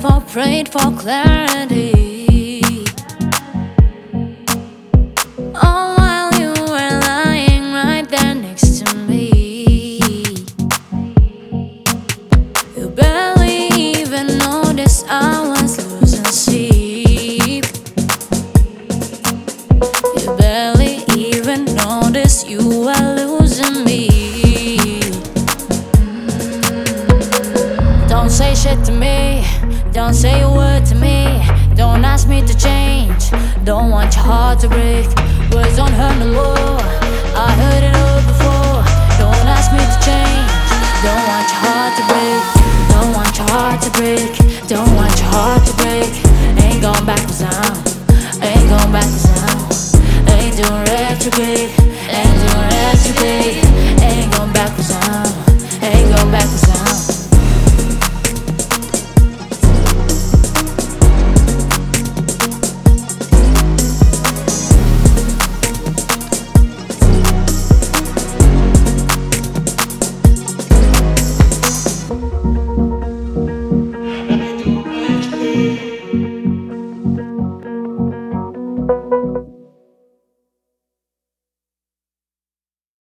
never prayed for clarity. All while you were lying right there next to me. You barely even noticed I was losing sleep. You barely even noticed you were losing me. Don't say shit to me, don't say a word to me. Don't ask me to change, don't want your heart to break. Words don't hurt no more, I heard it all before. Don't ask me to change, don't want your heart to break. Don't want your heart to break, don't want your heart to break. Ain't going back to sound, ain't going back to sound. Ain't doing retrograde.